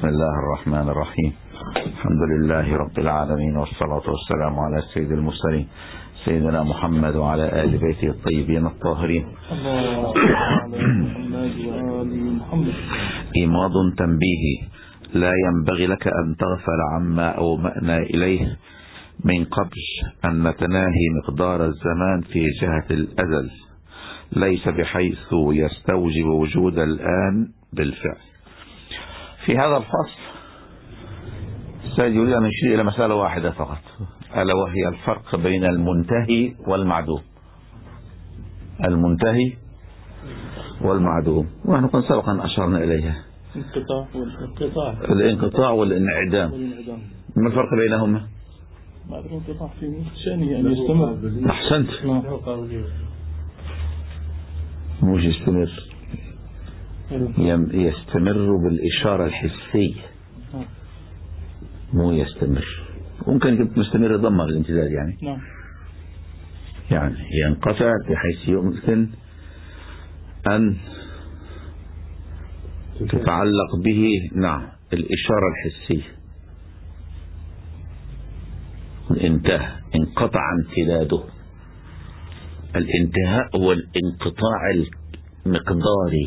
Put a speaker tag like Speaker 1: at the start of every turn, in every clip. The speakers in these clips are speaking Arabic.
Speaker 1: بسم الله الرحمن الرحيم. الحمد لله رب العالمين، والصلاة والسلام على سيد المرسلين سيدنا محمد وعلى آل بيته الطيبين الطاهرين. إيماض تنبيهي: لا ينبغي لك أن تغفل عما أومأنا إليه من قبل أن نتناهي مقدار الزمان في جهة الأزل، ليس بحيث يستوجب وجود الآن بالفعل. في هذا الفصل سيريد أن يشير إلى مسألة واحدة فقط، ألا وهي الفرق بين المنتهي والمعدوم. المنتهي والمعدوم، ونحن كنا سبقا أشرنا إليها، الانقطاع والانعدام. ما الفرق بينهما؟
Speaker 2: الانقطاع في شأنه أن يستمر.
Speaker 1: أحسنت، مش يستمر، يستمر بالإشارة الحسية، مو يستمر. ممكن مستمر ضمن الامتداد يعني ينقطع بحيث يمكن أن تتعلق به الإشارة الحسية. انتهى، انقطع امتداده. الانتهاء هو الانقطاع المقداري،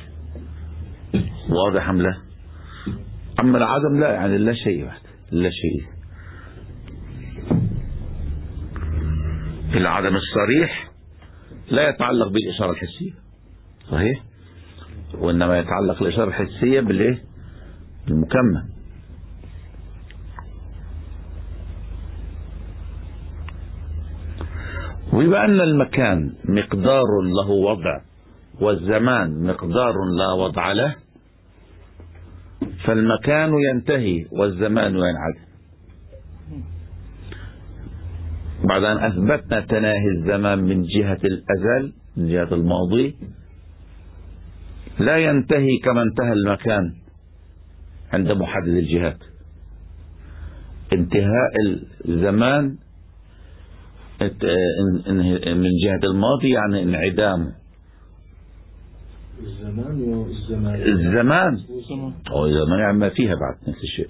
Speaker 1: واضح أم لا؟ أما العدم لا، يعني لا شيء واحد، لا شيء. العدم الصريح لا يتعلق بالإشارة الحسية، صحيح؟ وإنما يتعلق الإشارة الحسية بالإيه؟ المكمل. وبما أن المكان مقدار له وضع والزمان مقدار لا وضع له، فالمكان ينتهي والزمان ينعدم. بعد أن أثبتنا تناهي الزمان من جهة الأزل، من جهة الماضي، لا ينتهي كما انتهى المكان عند محدد الجهات. انتهاء الزمان من جهة الماضي يعني انعدامه. الزمان يعني ما فيها بعد نفس الشيء.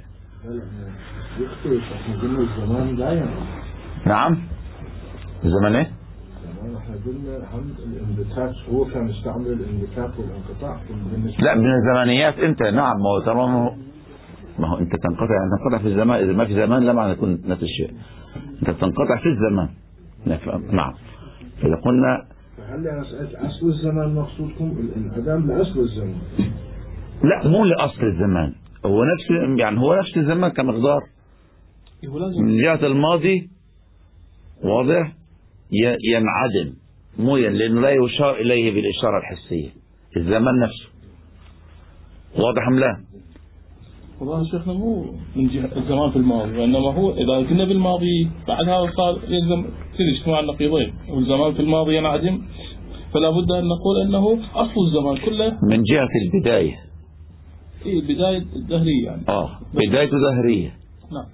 Speaker 2: الزمان لا ينقطع.
Speaker 1: نعم، الزمان ايه؟
Speaker 2: احنا قلنا عن الانبتاج، هو كان يستعمل الانبتاج والانقطاع.
Speaker 1: لا، من الزمانيات انت. نعم، ما هو انت تنقطع في الزمان. اذا ما في زمان لا معنى يكون نفس الشيء. انت تنقطع في الزمان. نعم. اذا قلنا
Speaker 2: هل انا سألت اصل الزمان مقصودكم الانعدام لاصل الزمان؟
Speaker 1: لا، مو لاصل الزمان، هو نفس الزمان كمقدار من جهة الماضي، واضح؟ ينعدم، مو لانه لا يشار اليه بالاشارة الحسية. الزمان نفسه، واضح ام لا؟
Speaker 2: والله شيخنا مو من جهة الزمان في الماضي، وإنما هو إذا كنا بالماضي بعدها صار يلزم اجتماع النقيضين، والزمان في الماضي ينعدم، فلا بد أن نقول أنه أصل الزمان كله
Speaker 1: من جهة البداية.
Speaker 2: بداية الدهرية يعني.
Speaker 1: بداية دهرية.
Speaker 2: نعم.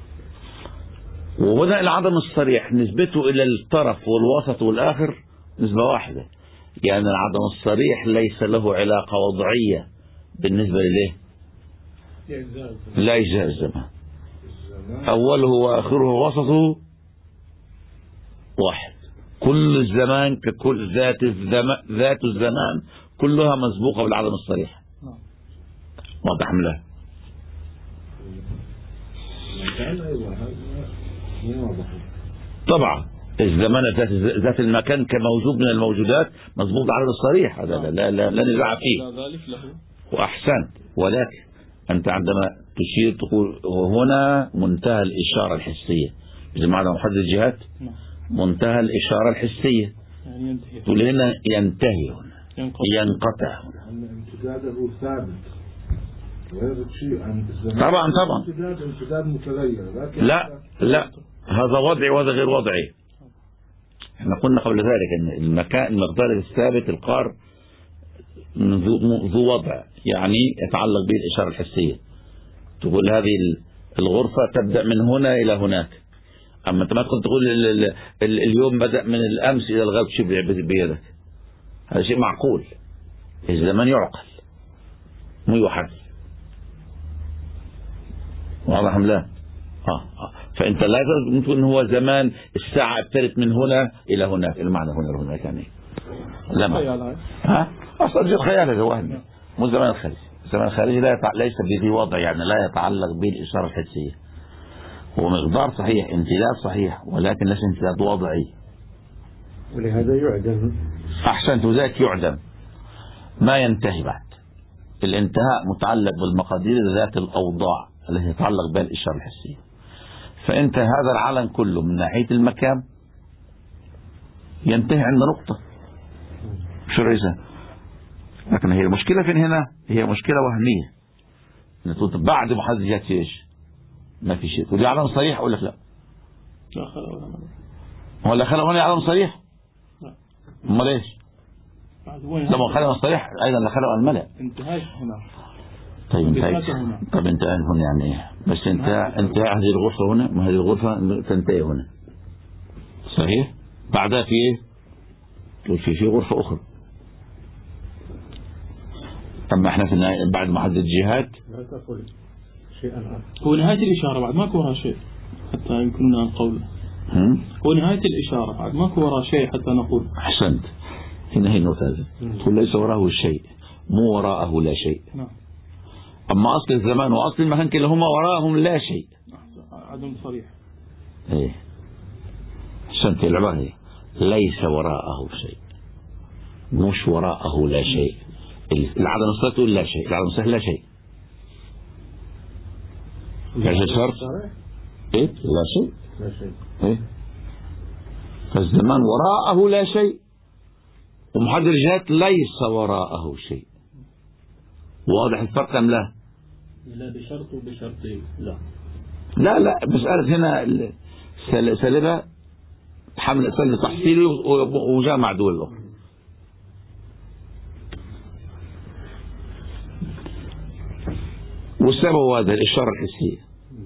Speaker 1: وبدأ العدم الصريح نسبته إلى الطرف والوسط والآخر نسبة واحدة، يعني العدم الصريح ليس له علاقة وضعية بالنسبة لليه؟ لا يجزاء الزمان. أوله وآخره ووسطه واحد. كل الزمان ككل ذات الزمان كلها مسبوقة بالعدم الصريح. واضح ام لا؟ طبعا الزمان ذات المكان كموجود من الموجودات مسبوق بالعدم الصريح، هذا لا نزاع فيه. وأحسنت، ولكن أنت عندما تشير تقول هنا منتهى الإشارة الحسية، بمعنى محدد الجهات منتهى الإشارة الحسية، تقول هنا ينتهي، هنا ينقطع، هنا
Speaker 2: امتداده ثابت.
Speaker 1: طبعا
Speaker 2: امتداد متغير.
Speaker 1: لا هذا وضعي وهذا غير وضعي. احنا قلنا قبل ذلك ان المقدار الثابت القار ذو وضع، يعني يتعلق به الإشارة الحسية. تقول هذه الغرفة تبدأ من هنا إلى هناك، أما أنت ما تقول اليوم بدأ من الأمس إلى الغد شبه بيدك. هذا شيء معقول، الزمان يعقل مو يحد. واضح أم لا؟ فأنت لا تقول إن هو زمان الساعة ابتدت من هنا إلى هناك، المعنى هنا لهناك يعني لما أصلا الخيال هذا وهمي، مو زمان الخارجي. الزمان الخارجي ليس بذي وضع، يعني لا يتعلق بالإشارة الحسية. هو مقدار صحيح، امتداد صحيح، ولكن ليس امتداد وضعي،
Speaker 3: ولهذا يعدم.
Speaker 1: أحسنت، وذاك يعدم ما ينتهي بعد. الانتهاء متعلق بالمقادير ذات الأوضاع التي تتعلق بها الإشارة الحسية. فأنت هذا العالم كله من ناحية المكان ينتهي عند نقطة شو رئيسة. لكن هي المشكلة فين هنا؟ هي مشكلة وهمية. بعد محددات ايش؟ ما في شيء. ودي علم صريح أقول لك لا.
Speaker 2: لا خلق ولا ملأ.
Speaker 1: ولا خلق ولا علم صريح؟
Speaker 2: لا.
Speaker 1: امال ايش؟ لما خلق الصريح أيضا لا خلق الملأ.
Speaker 2: انتهاء هنا.
Speaker 1: طيب انتهاء هنا يعني ايه؟ بس انتهاء هذه الغرفة هنا، وهذه الغرفة تنتهي هنا. صحيح؟ بعدها في ايه؟ تقول في غرفة أخرى. أما احنا في بعد محدد جهات
Speaker 3: لا تقول شيئا آخر.
Speaker 2: هو نهاية الإشارة بعد ماكو وراء شيء حتى يمكننا نقول. هو نهاية الإشارة بعد ماكو وراء شيء حتى نقول.
Speaker 1: أحسنت. هنا هي النقطة هذه. تقول ليس وراءه شيء، مو وراءه لا شيء.
Speaker 2: نعم.
Speaker 1: أما أصل الزمان وأصل المكان كلاهما وراءهم لا شيء.
Speaker 2: عدم صريح.
Speaker 1: إيه. أحسنت. العبارة هي ليس وراءه شيء، مش وراءه لا شيء. العدم الصريح تقول لا شيء، العدم الصريح لا شيء. كيف شرط؟ إيه؟ لا شيء.
Speaker 3: لا شيء.
Speaker 1: إيه؟ فالزمان وراءه لا شيء، ومحدد الجهات ليس وراءه شيء. واضح الفرق أم لا؟
Speaker 2: لا بشرط وبشرطين.
Speaker 1: لا مسألة هنا سالبة حمل سلب تحصيلي وجامع دول الأخرى. والسبب هو هذا الإشارة الحسية.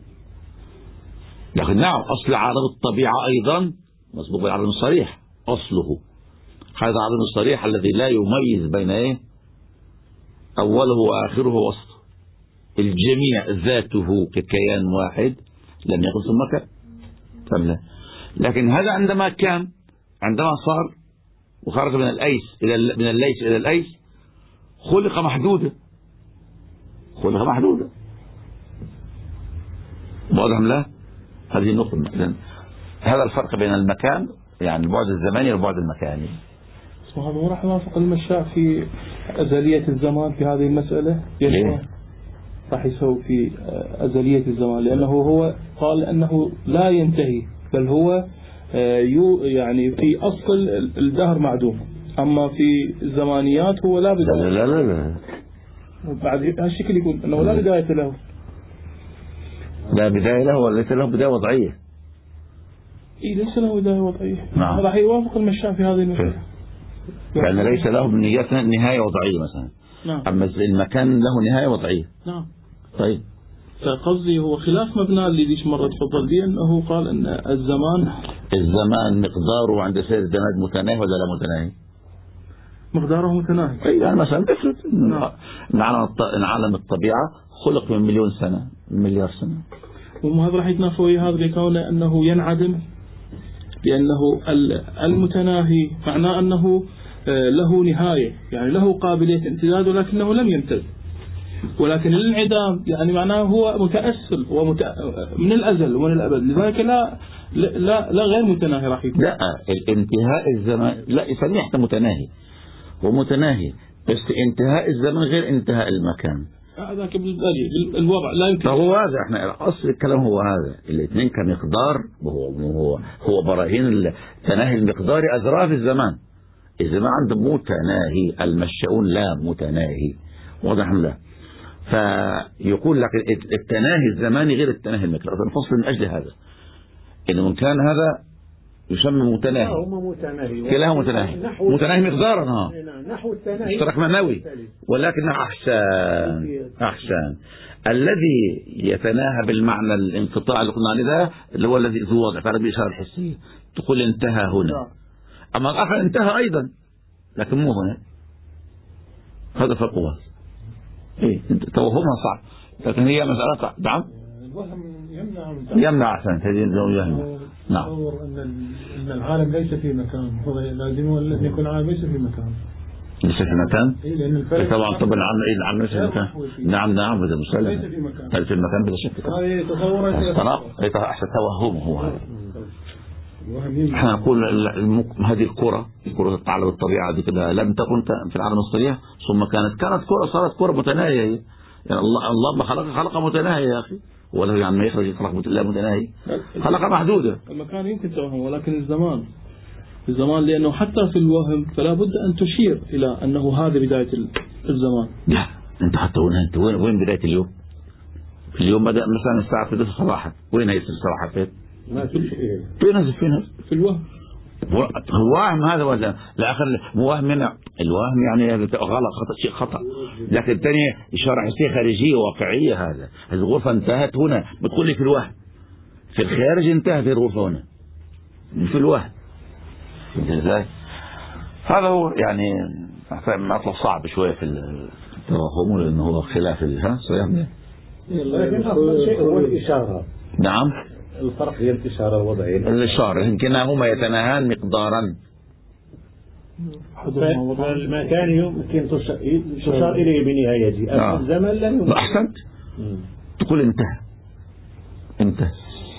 Speaker 1: لكن نعم أصل عارض الطبيعة أيضا مسبوق بالعرض الصريح. أصله هذا عرض الصريح الذي لا يميز بين إيه؟ أوله وآخره وسطه. الجميع ذاته ككيان واحد لم يكن ثم كان. فهمنا؟ لكن هذا عندما صار وخرج من الليس إلى الأيس خلق محدودا. واضح أم لا؟ هذه النقطة. هذا الفرق بين المكان، يعني البعد الزماني والبعد المكاني.
Speaker 2: وهذا هو راح يوافق المشاء في أزلية الزمان في هذه المسألة.
Speaker 1: ليه؟
Speaker 2: راح يسوي في أزلية الزمان، لأنه هو قال أنه لا ينتهي، بل هو يعني في أصل الدهر معدوم، أما في الزمانيات هو لا بداية.
Speaker 1: لا
Speaker 2: بعد هالشكل يقول أنه لا بداية له.
Speaker 1: لا بداية له ولا ليس له بداية وضعية؟
Speaker 2: ليس له بداية وضعية.
Speaker 1: نعم.
Speaker 2: راح يوافق المشاء في هذه المسألة.
Speaker 1: يعني ليس له نهاية وضعية مثلا.
Speaker 2: نعم.
Speaker 1: أما المكان له نهاية وضعية.
Speaker 2: نعم.
Speaker 1: طيب.
Speaker 2: فقصدي هو خلاف مبنى اللي ديش مرة تفضل به، أنه قال أن الزمان
Speaker 1: مقداره عند سير الزمان متناهي ولا لا متناهي؟
Speaker 2: مقداره متناهي.
Speaker 1: يعني مثلا افرض إن عالم الطبيعة خلق من مليون سنة، مليار سنة.
Speaker 2: وهذا راح يتنافى ويا هذا لكونه أنه ينعدم، لأنه المتناهي معناه أنه له نهاية، يعني له قابلية امتداد ولكنه لم يمتد. ولكن الانعدام يعني معناه هو متأصل من الأزل ومن الأبد، لذلك لا غير متناهي راح يكون.
Speaker 1: لا الانتهاء الزمان لا يسميه حتى متناهي، هو متناهي بس انتهاء الزمان غير انتهاء المكان.
Speaker 2: هذاك بالوضع لا يمكن.
Speaker 1: فهو هذا احنا اصل الكلام هو هذا، الاثنين كمقدار هو براهين التناهي المقداري أذراف الزمان. الزمان عنده متناهي، المشاؤون لا متناهي. واضح ام لا؟ فيقول لك التناهي الزماني غير التناهي المقداري. فنفصل من أجل هذا إن كان هذا يسمى متناهي. كلاهما متناهي مقدارا
Speaker 3: نحو التناهي
Speaker 1: اشتراك معنوي، ولكنه أحسن الذي يتناهى بالمعنى الانقطاع اللي قلنا عليه ده اللي هو الذي ذو وضع فعلا بالإشارة الحسية. تقول انتهى هنا، أما الآخر انتهى أيضا لكن مو هنا. هذا فرق واضح. إيه توهمها صعب، لكن هي مسألة. نعم
Speaker 3: الوهم
Speaker 1: يمنع أحسن يمنع. نعم.
Speaker 3: تصور أن العالم ليس في مكان، هو لازم أن يكون العالم ليس في مكان.
Speaker 1: ليس في مكان؟
Speaker 3: لأن الفلك
Speaker 1: طبعا العالم ليس في مكان. نعم هذا مسلم.
Speaker 3: ليس في مكان.
Speaker 1: ليس في المكان بلا شك.
Speaker 3: هذه تصور
Speaker 1: أحسن توهمه هو هذا. احنا نقول هذه الكرة تتعلق بالطبيعة دي كده لم تكن في العالم الصريح، ثم كانت كرة صارت كرة متناهية. يعني الله خلق متناهية يا أخي، ولا يعني ما يخرج خلق متناهي، خلق محدودة.
Speaker 2: المكان يمكن توهم، ولكن الزمان لأنه حتى في الوهم فلا بد أن تشير إلى أنه هذا بداية الزمان.
Speaker 1: لا أنت حتى وين بداية اليوم؟ اليوم بدأ مثلا الساعة 11 صباحا، وين هي صباحا فين؟
Speaker 3: ما في شيء.
Speaker 1: فين
Speaker 2: في الوهم.
Speaker 1: الوهم هذا ولا الآخر وهم هنا؟ الوهم يعني غلط، شيء خطأ. لكن الثانية إشارة حسية خارجية واقعية. هذا الغرفة انتهت هنا، بتقول لي في الوهم. في الخارج انتهت الغرفة هنا، في الوهم. ازاي؟ هذا هو يعني مطلب صعب شوية في التوهم، لأنه هو خلاف صحيح.
Speaker 3: لكن أفضل شيء هو الإشارة.
Speaker 1: نعم.
Speaker 3: الفرق هي الإشارة الوضعية.
Speaker 1: الإشارة يمكنهما يتناهان مقدارا.
Speaker 3: فالمكان يمكن تشار إليه بنهايته. الزمن لا يمكن.
Speaker 1: أحسنت. تقول انتهى.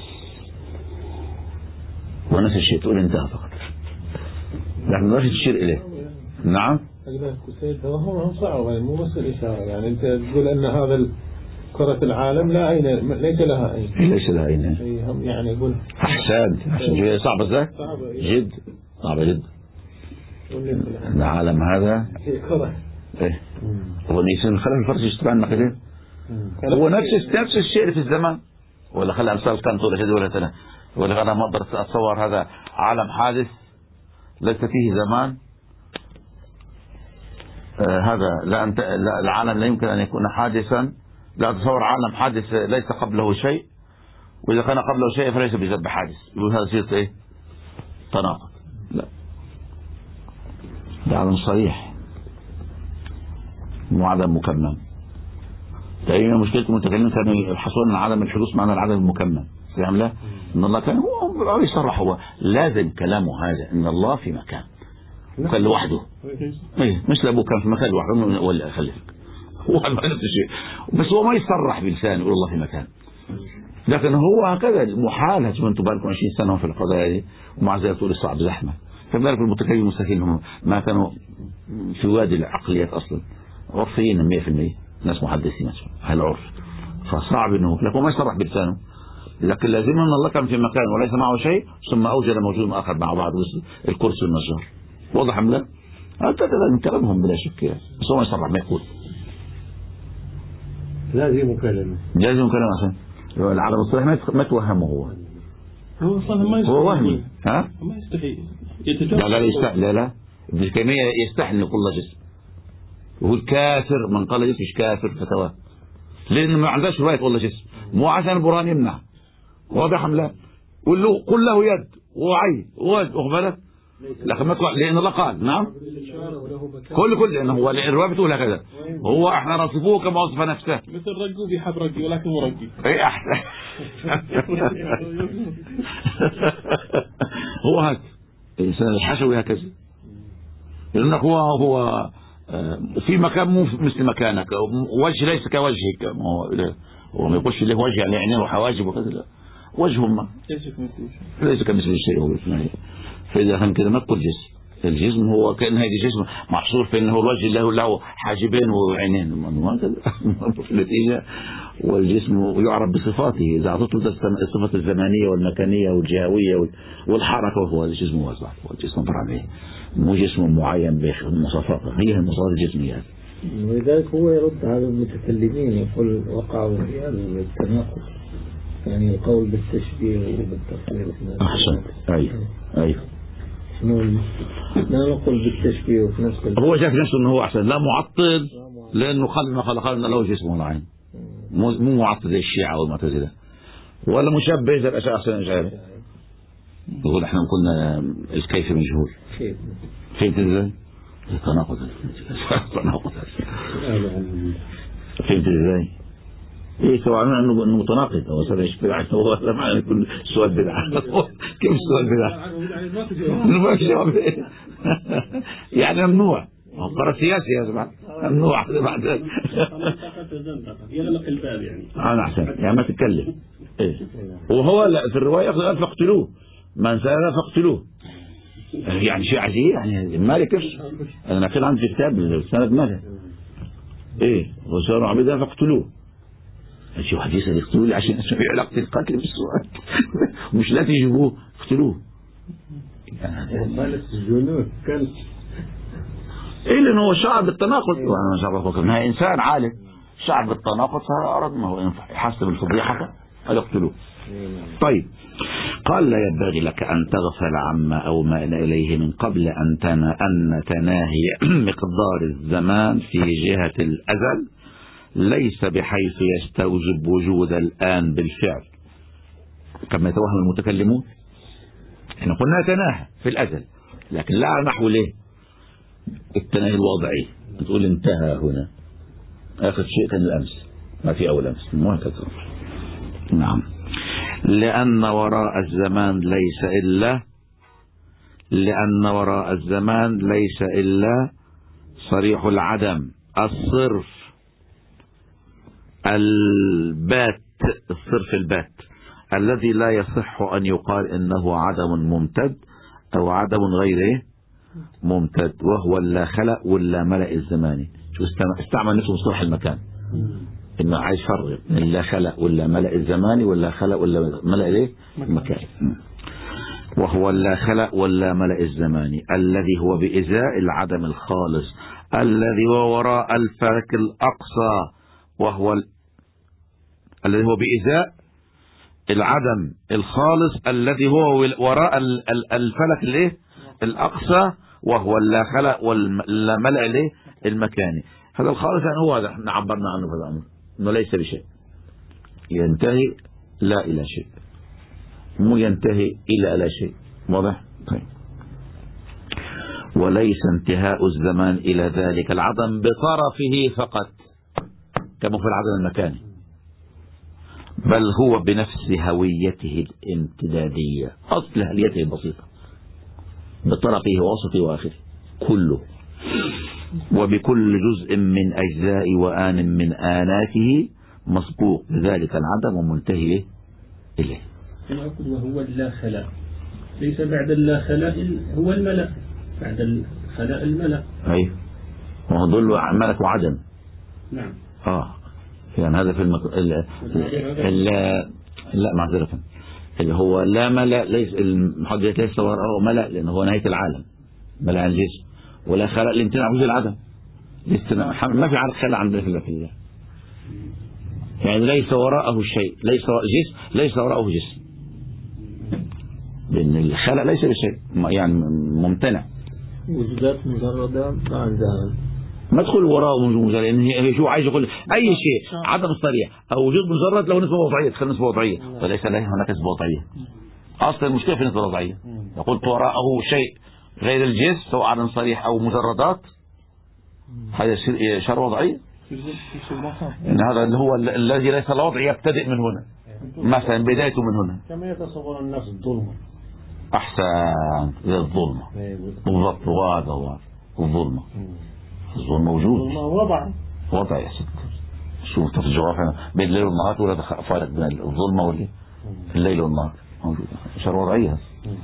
Speaker 1: ونفس الشيء تقول انتهى فقط، لكن ما في تشير إليه. نعم.
Speaker 3: توهم صعب، مو بس الإشارة. يعني أنت تقول أن هذا كرة العالم لا عين، ليس لها عين.
Speaker 1: ليس لها عين.
Speaker 3: يعني يقول
Speaker 1: أحسن. صعبة ذاك جد، صعبة جد. العالم هذا إيه هو الإنسان خلف الفرس يشتغل المقادير. هو نفس الشيء في الزمان، ولا خلى أمثال كان طول شد ولا سنة، ولا أنا ما أقدر أتصور هذا عالم حادث ليس فيه زمان. هذا لا العالم لا يمكن أن يكون حادثا. لا أتصور عالم حادث ليس قبله شيء، وإذا كان قبله شيء فليس بسبب حادث. يقول هذا شيء إيه؟ تناقض. لا، ده عالم صريح مو عدم مكمل. تقريبا مشكلة المتكلمين كانوا يبحثون عن عدم الحدوث معنى العدم المكمل. فاهم؟ لا، إن الله كان هو يصرح، هو لازم كلامه هذا إن الله في مكان كان لوحده. إيه مثل أبوه كان في مكان لوحده ولا خلفك، هو نفس الشيء، بس هو ما يصرح بلسانه يقول الله في مكان. لكن هو هكذا محال. انتم بالكم 20 سنة في القضايا دي، ومع ذلك تقول الصعب زحمة. فما بالك المتكلمين المستكين هم ما كانوا في وادي العقليات أصلا، عرفيين 100%، ناس محدثين هالعرف. فصعب انه لكن ما يصرح بلسانه. لكن لازم ان الله كان في مكان وليس معه شيء، ثم اوجد موجود اخر مع بعض، الكرسي والنجار. واضح ام لا؟ هكذا من كلامهم بلا شك يعني. بس هو ما يصرح، ما يقول.
Speaker 3: لازم كلام
Speaker 1: عشان العالم الصحيح ما توهمه
Speaker 2: هو صحيح ما يستحي.
Speaker 1: هو وهمي. ها؟
Speaker 2: ما يستحي.
Speaker 1: لا ابن تيمية يستحي ان يقول الله جسم. يقول كافر من قال جسم، مش كافر فتواه، لأنه ما عندهاش رواية والله جسم، مو عشان البرهان يمنع. واضح ام لا؟ قل له يد وعين وقبلت، لكن ما لأن الله قال نعم كل لأنه هو الرواية بتقول هكذا. هو احنا نصفوه كما وصف نفسه،
Speaker 2: مثل رجو بيحب رجي ولكن مو رجي.
Speaker 1: اي احسن. هو هكذا الإنسان الحشوي هكذا، لأنك هو في مكان مو مثل مكانك، وجه ليس كوجهك. هو ما يقولش له وجه يعني عينين وحواجب وكذا، لا، وجهه ما ليس كمثل الشيء. هو فإذا كان كده ما تقول جسم. الجسم هو كأن هذا جسم محصور في أنه الوجه له حاجبين وعينين، في النتيجة. والجسم يعرف بصفاته، إذا أعطته الصفات الزمانية والمكانية والجهوية والحركة، وهو الجسم واسع، والجسم طبعا مو جسم معين بمواصفات، هي المواصفات الجسمية.
Speaker 3: ولذلك هو يرد على المتكلمين، يقول وقعوا في هذا التناقض، يعني القول بالتشبيه وبالتصوير.
Speaker 1: أحسن. أيوه
Speaker 3: لا نقول بالتشبيه وفي نفس الوقت
Speaker 1: هو شايف نفسه انه هو احسن، لا معطل، لانه ما خلقنا له جسم ولا عين، مو معطل زي الشيعة والمعتزلة، ولا مشبه زي الاشاعرة الاشاعرة. يقول احنا قلنا الكيف مجهول. فهمت ازاي؟ تناقض. فهمت ازاي؟ إيه سواء أنه متناقض أو سبع بدعة هو لا معنى كل سؤال بدعة كيف السؤال بدعة يعني ممنوع قرار سياسي يا جماعة ممنوع بعد
Speaker 4: يغلق الباب يعني
Speaker 1: أنا أحسن يعني ما تتكلم إيه وهو في الرواية قال فاقتلوه من سأل فاقتلوه يعني شيء عجيب يعني المالك أنا كان عندي كتاب السند ماذا إيه وصاروا عبيدها فاقتلوه شو حديث يقتلوه لي عشان في علاقة القتل بالسؤال مش لا تجيبوه اقتلوه
Speaker 3: يعني الجنود كان
Speaker 1: إيه لأنه هو شعر بالتناقض وأنا مش عارف أفكر إنها إنسان عالم شعر بالتناقض فأرد ما هو يحسب الفضيحة قال اقتلوه. طيب قال لا ينبغي لك أن تغفل عما أومأنا إليه من قبل أن تناهي مقدار الزمان في جهة الأزل ليس بحيث يستوجب وجود الآن بالفعل كما يتوهم المتكلمون. احنا قلنا تناهى في الأزل لكن لا على نحو ليه التناهي الوضعي تقول انتهى هنا آخر شيء كان الأمس ما في أول أمس مهكذا. نعم لأن وراء الزمان ليس إلا صريح العدم الصرف الصرف البات الذي لا يصح أن يقال إنه عدم ممتد أو عدم غيره ممتد وهو اللا خلق واللا ملأ الزماني. شو استعمل نفسه مصطلح المكان إنه عايز فرق اللا خلق ولا ملأ الزماني ولا خلق ولا ملأ الايه المكان وهو اللا خلق ولا ملأ الزماني الذي هو بإزاء العدم الخالص الذي هو وراء الفلك الأقصى وهو الذي هو بإزاء العدم الخالص الذي هو وراء الفلك الايه الأقصى وهو اللا خلق ولا ملأ الايه المكاني. هذا الخالص يعني هو هذا احنا عبرنا عنه في الأمر انه ليس بشيء ينتهي لا إلى شيء مو ينتهي إلى لا شيء واضح. طيب وليس انتهاء الزمان إلى ذلك العدم بطرفه فقط كما في العدم المكاني بل هو بنفس هويته الامتدادية أصل هويته البسيطة بطرفه ووسطه وآخره كله وبكل جزء من أجزاء وآن من آناته مسبوق بذلك العدم ومنتهي إليه.
Speaker 4: وهو اللا خلاء ليس بعد اللا خلاء هو الملأ بعد الخلاء الملأ
Speaker 1: أي وهو ظل ملك وعدم.
Speaker 4: نعم
Speaker 1: يعني هذا في لا معذرة اللي هو لا ملأ ليس المحدث ليس وراءه ملأ لأنه هو نهاية العالم ملأ الجسم ولا خلق لامتناع وجود العدم ما في عرض خلق عندنا في الله يعني ليس وراءه شيء ليس وراءه جسم لأن الخلق ليس بشيء يعني ممتنع
Speaker 3: وجودات مجردة ما عندها
Speaker 1: ما تدخل وراءه مجرد لأن هي شو عايز يقول أي شيء عدم صريح أو وجود مجرد له نسبة وضعية تخلي نسبة وضعية وليس له هناك نسبة وضعية. أصل المشكلة في النسبة الوضعية قلت وراءه شيء غير الجنس سواء عدم صريح أو مجردات هذا شر وضعية إن هذا اللي هو الذي ليس الوضع يبتدئ من هنا مثلا بدايته من هنا
Speaker 4: كما يتصور الناس الظلمة
Speaker 1: أحسن الظلمة بالضبط وهذا هو الظلمة الظلم موجود وضع يا ست شوف في الجغرافيا بين الليل والنهار ولا فارق بين الظلمة والليل والنهار موجود شر وضعية.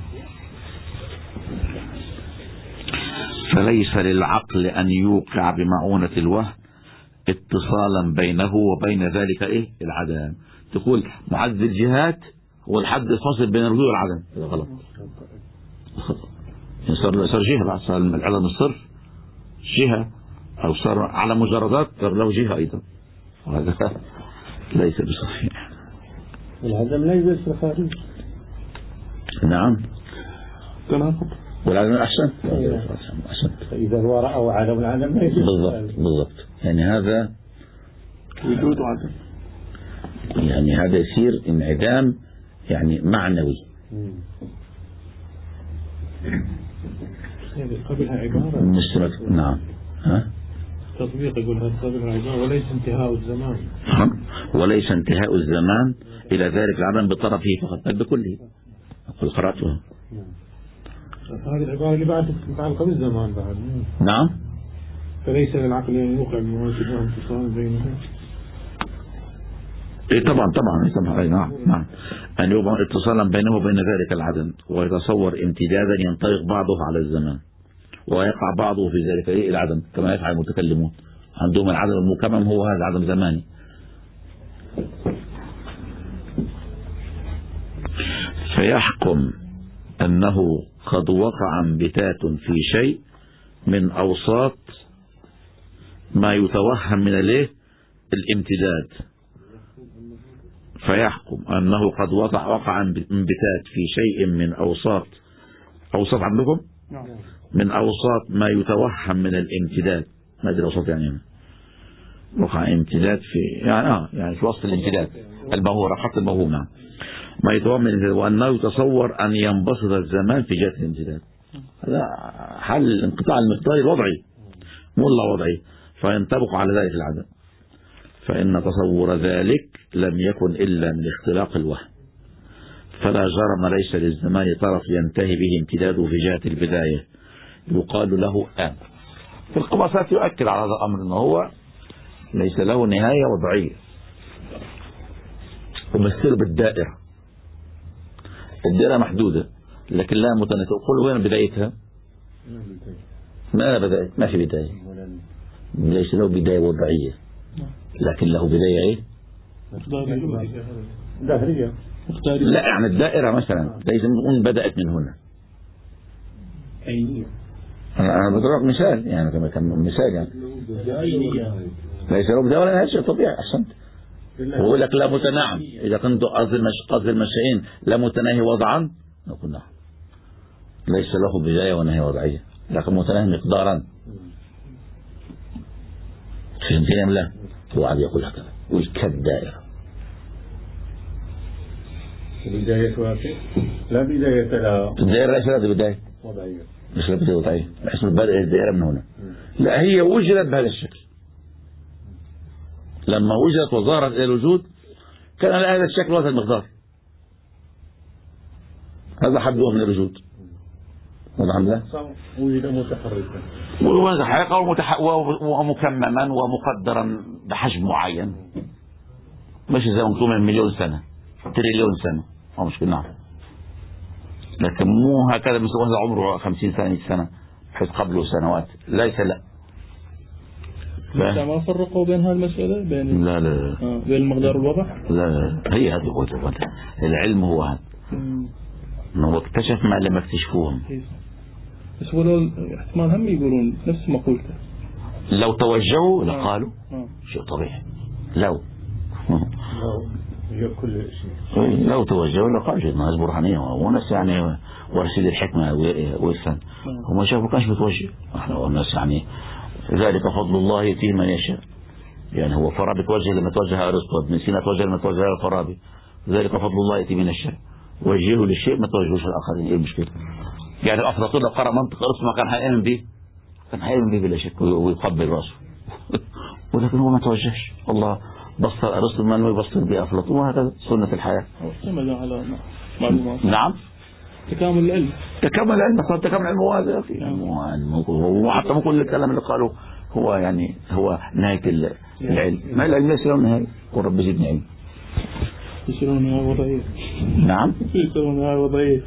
Speaker 1: فليس للعقل أن يوقع بمعونة الوهم اتصالا بينه وبين ذلك العدم. تقول معد الجهات هو الحد الفاصل بين الوجود والعدم هذا غلط صار جهة صار العدم الصرف جهة أو صار على مجردات صار له جهة أيضا وهذا ليس بصحيح.
Speaker 4: العدم لا يوجد في الخارج.
Speaker 1: نعم
Speaker 2: تناقض
Speaker 1: والعدم أحسن
Speaker 4: فإذا هو رأى عدم العدم لا يوجد
Speaker 1: بالضبط يعني هذا
Speaker 2: وجود عدم
Speaker 1: يعني هذا يصير انعدام يعني معنوي.
Speaker 4: قبلها عبارة
Speaker 1: نعم
Speaker 2: التطبيق يقول هذا وليس انتهاء الزمان.
Speaker 1: وليس انتهاء الزمان إلى ذلك العدم بطرفه فقط بل بكله. أقول قرأتها.
Speaker 2: هذه العبارة اللي بعد متعلقة بالزمان بعد.
Speaker 1: نعم.
Speaker 2: فليس للعقل أن يوقع بمواجهة اتصال بينهم.
Speaker 1: إيه طبعا نعم أن يوقع اتصالا بينه وبين ذلك العدم ويتصور امتدادا ينطبق بعضه على الزمان ويقع بعضه في ذلك العدم كما يفعل المتكلمون. عندهم العدم المكمم هو هذا عدم زماني. فيحكم أنه قد وقع انبتات في شيء من أوساط ما يتوهم من الامتداد. فيحكم أنه قد وقع انبتات في شيء من أوساط عندكم من أوساط ما يتوهم من الامتداد. ما أدري الأوساط يعني وقع امتداد في يعني في وسط الامتداد الموهوم خط الموهوم ما يتوهم من الامتداد وأنه يتصور أن ينبسط الزمان في جهة الامتداد. هذا حل الانقطاع المقداري الوضعي مو الله وضعي فينطبق على ذلك العدم. فإن تصور ذلك لم يكن إلا من اختلاق الوهم فلا جرم ليس للزمان طرف ينتهي به امتداده في جهة البداية يقال له آن. في القباسات يؤكد على هذا الأمر أنه هو ليس له نهاية وضعية ومثل بالدائرة. الدائرة محدودة لكن لا متناهية. قل وين بدايتها؟ ما في بداية. ليس له بداية وضعية لكن له بداية
Speaker 2: ظاهرية.
Speaker 1: لا يعني الدائرة مثلا ليس نقول بدأت من هنا. أنا بضرب مثال يعني كم مثال يعني ليس له بداية ولا نهاية. شيء طبيعي. أحسنت. ويقول لك لا متناهي إذا كنت قصد المشائين لا متناهي وضعا نقول نعم ليس له بداية ونهاية وضعية لكن متناهي مقدارا. فهمتني أم لا؟ هو عاد يقول هكذا والكالدائرة
Speaker 2: بداية لا بداية لا
Speaker 1: الدائرة ليس لها بداية
Speaker 2: وضعية
Speaker 1: ليس لها بداية وضعية. اسم بدء الدائرة من هنا. لا هي وجدت بهذا الشكل. لما وجدت وظهرت إلى الوجود كان على هذا الشكل وهذا المقدار. هذا حده من الوجود. واضح لا؟
Speaker 2: وجد متحركا
Speaker 1: ومتحركا ومكمما ومقدرا بحجم معين مش زي ما مكتوب من مليون سنة تريليون سنة ما مشكلة. نعم لكن مو هكذا مثل واحد عمره 50 سنة 100 سنة بحيث قبله سنوات. ليس لا
Speaker 2: ما فرقوا بين هذه المسألة بين
Speaker 1: لا
Speaker 2: بين المقدار والوضع.
Speaker 1: لا هي هذه قوة العلم هو هذا انه اكتشف ما لم يكتشفوهم.
Speaker 2: بس ولو احتمال هم يقولون نفس ما قلته
Speaker 1: لو توجهوا لقالوا شيء طبيعي. لو
Speaker 2: كل شيء
Speaker 1: لو توجهوا لقالوا شيء ناس برهانية وناس يعني ورسيل الحكمة والفن وما شافوا كانش بتوجه. احنا والناس يعني ذلك فضل الله يؤتيه من يشاء. يعني هو فارابي توجه لما توجه ارسطو ابن سينا توجه لما توجه فارابي. ذلك فضل الله يؤتيه من يشاء. وجهه للشيء ما توجهوش الآخرين. ايه المشكلة؟ يعني أفلاطون لو قرأ منطق أرسطو ما كان هيؤمن به. كان هيؤمن به بلا شك ويقبل راسه. ولكن هو ما توجهش. الله بسط أرسطو من ويبسط بأفلاطون وهكذا سنة الحياة.
Speaker 2: اعتمد على معلومات.
Speaker 1: نعم.
Speaker 2: تكامل العلم.
Speaker 1: تكامل العلم صار تكامل العلم هذا يا أخي. وحتى مو كل الكلام اللي قالوا هو يعني هو نهاية العلم. ما العلم ليس له نهاية. ورب زدني علم.
Speaker 2: يصيرون نهاية وضعية.
Speaker 1: نعم.
Speaker 2: يصيرون نهاية وضعية.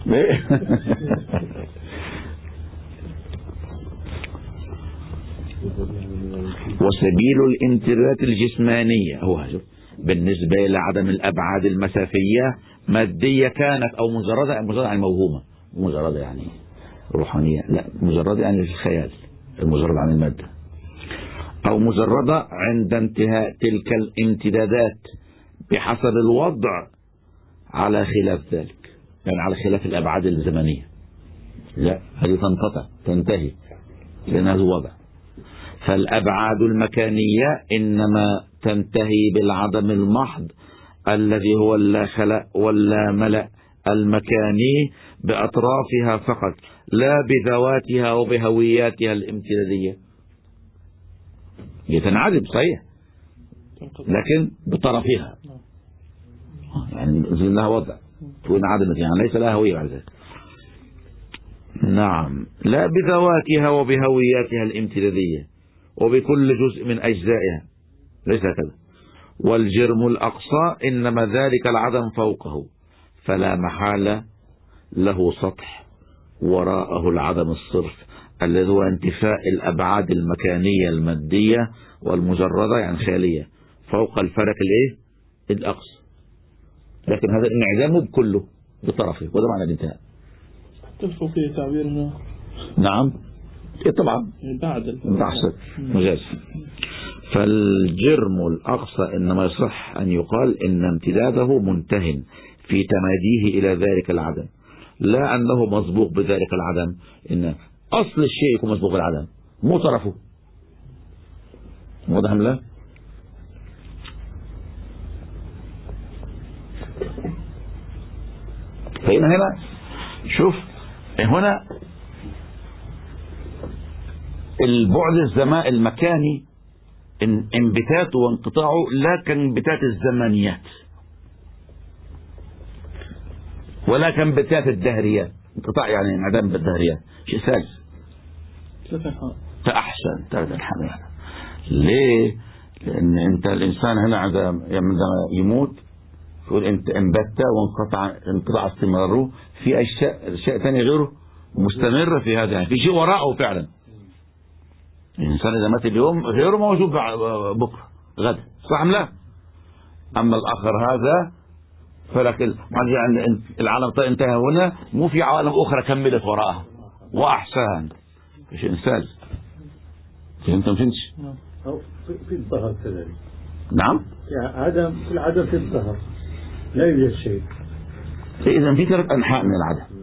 Speaker 1: وسبيل الامتدادات الجسمانية هو بالنسبة إلى عدم الأبعاد المسافية مادية كانت أو مجردة عن الموهومة. مجردة يعني روحانية لا مجردة يعني الخيال المجرد عن المادة أو مجردة عند انتهاء تلك الامتدادات بحسب الوضع على خلاف ذلك يعني على خلاف الأبعاد الزمنية. لا هذه تنقطع تنتهي لأن هذا وضع. فالأبعاد المكانية إنما تنتهي بالعدم المحض الذي هو اللا خلق واللا ملأ المكاني بأطرافها فقط لا بذواتها وبهوياتها الامتدادية. يتنعدم صحيح، لكن بطرفها، يعني نزل لها وضع تكون عدمت، يعني ليس لها هوية بعد ذلك. نعم. لا بذواتها وبهوياتها الامتدادية وبكل جزء من أجزائها، ليس هكذا. والجرم الأقصى إنما ذلك العدم فوقه، فلا محالة له سطح وراءه العدم الصرف الذي هو انتفاء الأبعاد المكانية المادية والمجردة، يعني خالية، فوق الفلك الأقصى. لكن هذا الانعدام بكله بطرفه، وده معنى الانتهاء.
Speaker 2: تلفوا فيه تعبيرنا.
Speaker 1: نعم طبعا
Speaker 2: بعد
Speaker 1: مجاز. فالجرم الأقصى إنما يصح أن يقال إن امتداده منتهٍ في تماديه إلى ذلك العدم، لا أنه مسبوق بذلك العدم. إن أصل الشيء يكون مسبوق بالعدم، مو طرفه. واضح لا؟ هنا شوف، هنا البعد الزمان المكاني انبتاته وانقطاعه لا كانبتات الزمانيات ولا كانبتات الدهريات. انقطاع يعني انعدام بالدهريات، شيء ثالث. فأحسن ثلاث الحمل. ليه؟ لأن أنت الإنسان هنا عندما يموت يقول أنت انبت وانقطع انقطاع استمراره في أشياء ثانية غيره مستمرة في هذا، يعني في شيء وراءه فعلا. الإنسان إذا مات اليوم غيره موجود بكرة غدا، صح أم لا؟ أما الآخر هذا فلك العالم انتهى هنا، مو في عوالم أخرى كملت وراءها وأحسن. مش إنسان فهمت ما فهمتش؟
Speaker 3: أو في الظهر كذلك.
Speaker 1: نعم.
Speaker 3: عدم في العدم في الظهر لا يوجد شيء.
Speaker 1: إذا في ثلاث أنحاء من العدم: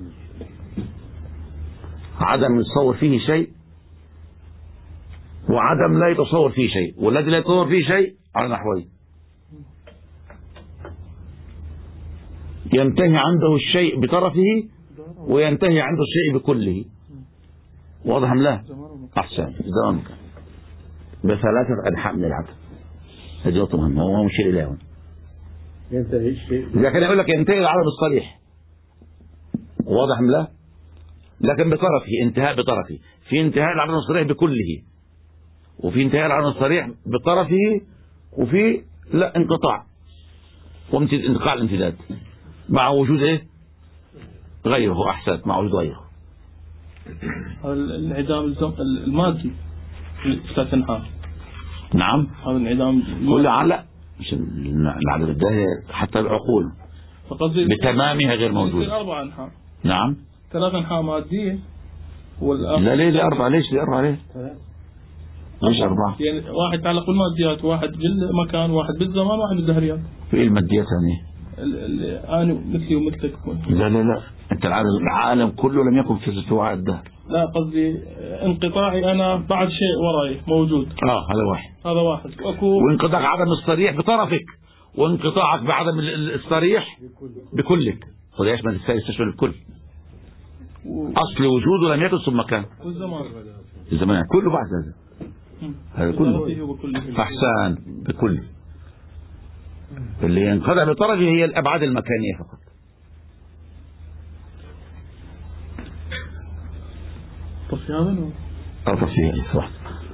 Speaker 1: عدم يتصور فيه شيء، وعدم لا يتصور فيه شيء، والذي لا يتصور فيه شيء على نحوين: ينتهي عنده الشيء بطرفه وينتهي عنده الشيء بكله. واضح ام لا؟ احسن. زمانك بثلاثة أنحاء من العدم. هذه نقطة مهمة، هو مشير إليها.
Speaker 3: ينتهي الشيء،
Speaker 1: لكن يقول لك ينتهي العدم الصريح. واضح ام لا؟ لكن بطرفه، انتهاء بطرفه. في انتهاء العدم الصريح بكله، وفي انتهاء العدم الصريح بطرفه، وفي لا انقطاع انقطاع الامتداد مع وجود غيره. احسن، مع وجود غيره.
Speaker 2: الانعدام المادي ثلاث انحاء.
Speaker 1: نعم.
Speaker 2: هذا الانعدام
Speaker 1: كل على مش العدد الداهية حتى العقول بتمامها غير موجودة.
Speaker 2: 4 انحاء.
Speaker 1: نعم.
Speaker 2: 3 انحاء مادية
Speaker 1: لا ليه لأربعة؟ ليش لأربعة؟ ليش 4؟
Speaker 2: يعني واحد يتعلق بالماديات، واحد بالمكان، واحد بالزمان، واحد بالدهريات.
Speaker 1: في الماديات يعني
Speaker 2: أنا مثلي ومثلك.
Speaker 1: لا أنت العالم كله لم يكن في استواء الدهر.
Speaker 2: لا قصدي انقطاعي أنا بعد شيء وراي موجود. هذا واحد.
Speaker 1: وانقطاع عدم الصريح بطرفك، وانقطاعك بعدم الصريح بكلك. وده يشمل الثالث، يشمل الكل. أصل وجوده لم يكن ثم كان. الزمان كله بعد هذا كله. فأحسن بكل. اللي ينقطع بطرفه هي الأبعاد المكانية فقط. طفيها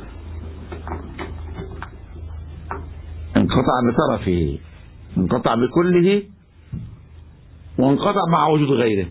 Speaker 1: انقطع بطرفه، انقطع بكله، وانقطع مع وجود غيره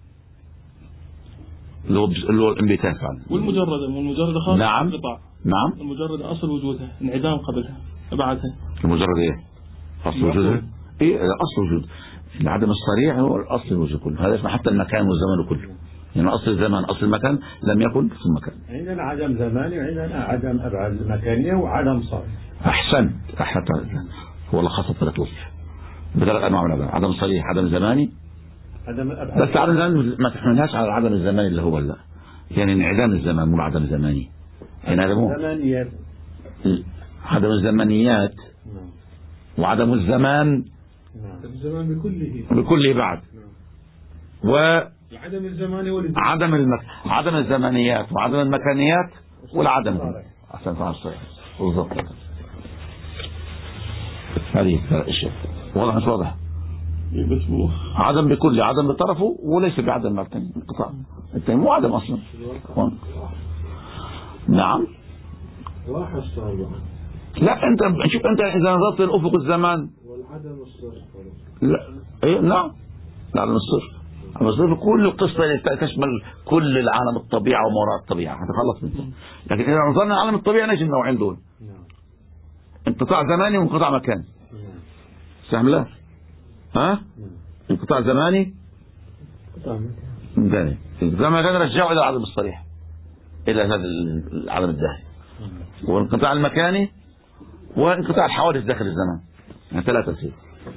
Speaker 1: اللي هو الانبتاء فعلا.
Speaker 2: والمجردة خاصة.
Speaker 1: نعم. نعم.
Speaker 2: المجردة أصل وجودها انعدام قبلها بعدها.
Speaker 1: المجردة أصل وجودها أصل وجود. العدم الصريح هو الأصل الوجود كله. هذا اسمه حتى المكان والزمان كله. يعني أصل الزمان أصل المكان لم يكن في المكان.
Speaker 3: عندنا عدم زماني، وعندنا عدم أبعاد المكانية، وعدم صريح.
Speaker 1: أحسن. هو لخص ثلاث وصف بثلاث أنواع من العدم: عدم صريح، عدم زماني،
Speaker 3: عدم أبعاد.
Speaker 1: بس عدم زماني ما تحملهاش على العدم الزماني اللي هو لا، يعني انعدام الزمان مو عدم زماني. يعني هذا مو عدم الزمانيات وعدم الزمان.
Speaker 3: الزمان
Speaker 1: بكله بعد.
Speaker 3: عدم الزمان
Speaker 1: عدم الزمانيات وعدم المكانيات والعدم. أحسن. بالضبط. هذه الأشياء واضح مش واضح؟ عدم بكل، عدم بطرفه وليس بعدم مع الثاني، انقطاع الثاني مو عدم أصلا. نعم. لا أنت شوف، أنت إذا نظرت الأفق الزمان والعدم الصرف. لا إيه نعم، العدم الصرف. الصرف كل القصة اللي تشمل كل العالم الطبيعة وما وراء الطبيعة هتخلص منه. لكن إذا نظرنا عالم الطبيعة نجد النوعين دول، انقطاع زماني وانقطاع مكاني. سهم لا ها؟ انقطاع زماني مكاني. انقطاع مكاني رجعه إلى العدم الصريح، إلى هذا العالم الداخلي. والانقطاع المكاني وانقطاع الحوادث داخل الزمان، يعني ثلاثة شيء.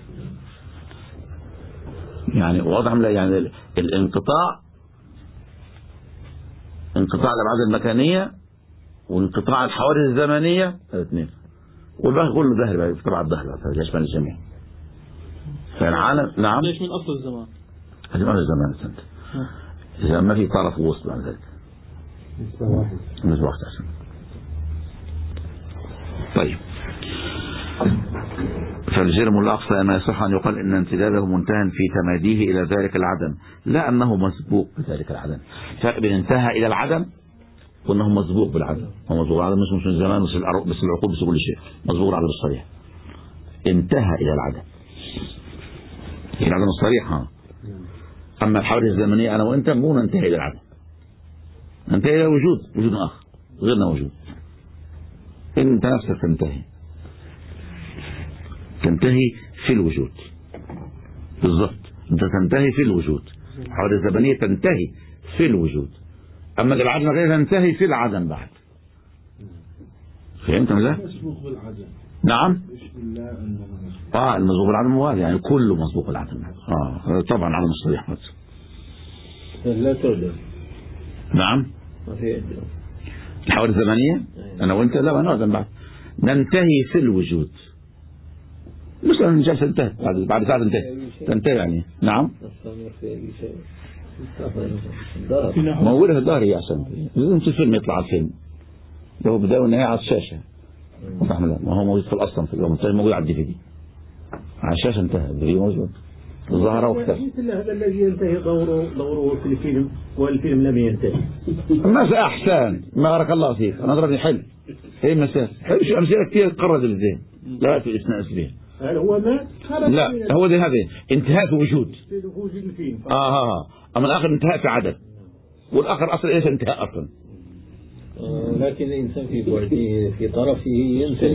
Speaker 1: يعني واضح لا؟ يعني الانقطاع، انقطاع الأبعاد المكانية وانقطاع الحوادث الزمنية، الاثنين. والباقي كله ظاهر طبعا الظاهر يشمل الجميع. فالعالم نعم
Speaker 2: ليش من أصل الزمان؟
Speaker 1: من أصل الزمان سنت. إذا ما في طرف ووسط بعد ذلك نسبة واحد عشان. طيب، فالجرم الأقصى ما يصح أن يقال إن امتداده منتهى في تماديه إلى ذلك العدم، لا أنه مسبوق بذلك العدم. فرق بين انتهى إلى العدم وأنه مسبوق بالعدم. هو مسبوق بالعدم مش الزمان بس العقول بس كل شيء، مسبوق بالعدم الصريح. انتهى إلى العدم، إلى العدم الصريح. ها. أما الحوادث الزمنية أنا وأنت مو ننتهي إلى العدم، ننتهي إلى وجود آخر غيرنا موجود. أنت نفسك تنتهي في الوجود بالضبط. أنت تنتهي في الوجود. الحوادث الزمنية تنتهي في الوجود، أما العدم غير تنتهي في العدم بعد. فهمت ولا؟ مسبوق بالعدم. نعم. المسبوق بالعدم هو يعني كله مسبوق بالعدم. طبعا عدم الصريح بس.
Speaker 3: لا تعدم.
Speaker 1: نعم.
Speaker 3: ما في عدم.
Speaker 1: الحوادث الزمنية أنا وأنت لا نعدم بعد، ننتهي في الوجود. مثلا الجلسة انتهت بعد ساعة تنتهي يعني. نعم. مولها الظاهر يا عشان لازم الفيلم يطلع على الفيلم، لو بداية والنهاية على الشاشة. ما هو موجود في الأصلا في اليوم موجود على الدي في دي على الشاشة، انتهى الدي موجود ظهر وقتها.
Speaker 3: مثل هذا الذي ينتهي دوره في الفيلم والفيلم لم ينتهي.
Speaker 1: ما أحسن، ما بارك الله فيك. أنا أضربني حل هي مسألة حل شو أمثلة كثير تقرد الذهن لا في إثناء السبيل.
Speaker 3: هل هو ما؟
Speaker 1: لا هو ده هذا انتهاء في وجود. أما الآخر انتهاء في عدد، والآخر أصلا إيش انتهاء أصلا.
Speaker 3: لكن الإنسان في بعده في طرفه ينتهي.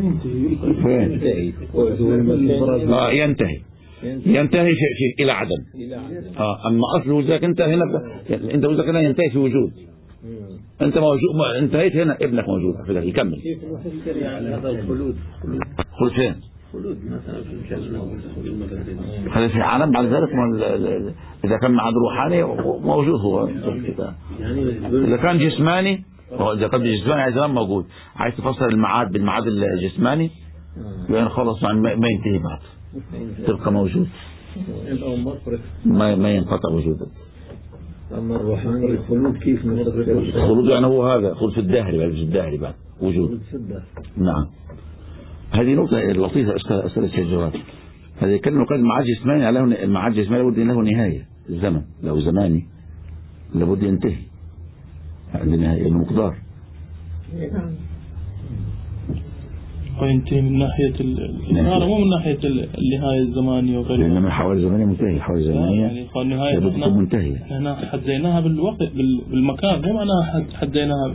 Speaker 1: ينتهي في إلى عدم. أما أصل وجودك أنت هنا، أنت وجودك هنا ينتهي في وجود. أنت موجود، انتهيت هنا ابنك موجود في يكمل.
Speaker 3: كيف نفسر يعني هذا الخلود؟
Speaker 1: خلود فين؟
Speaker 3: خلود مثلا في الجنة
Speaker 1: هذا في عالم بعد ذلك إذا كان معاد روحاني موجود هو. إذا كان جسماني، إذا كان جسماني يعني زمان موجود. عايز تفسر المعاد بالمعاد الجسماني يعني خلص ما ينتهي بعد، تبقى موجود ما ينقطع وجودك.
Speaker 3: أما الروحاني الخلود كيف نفسر؟
Speaker 1: الخلود يعني هو هذا خلود في الداهري بعد وجود. نعم. هذه نقطة لطيفة أستاذ الجواب. هذه كلمة قد معاد جسماني على معاد جسماني لابد له نهاية. الزمن لو زماني لابد ينتهي عند نهاية المقدار.
Speaker 2: وينتهي من ناحية الإنهار مو من ناحية النهاية الزمانية وغيرها.
Speaker 1: لأنما الحوادث الزمنية منتهية، الحوادث الزمنية لابد تكون منتهية.
Speaker 2: احنا حديناها بالوقت بالمكان، مو معناها حديناها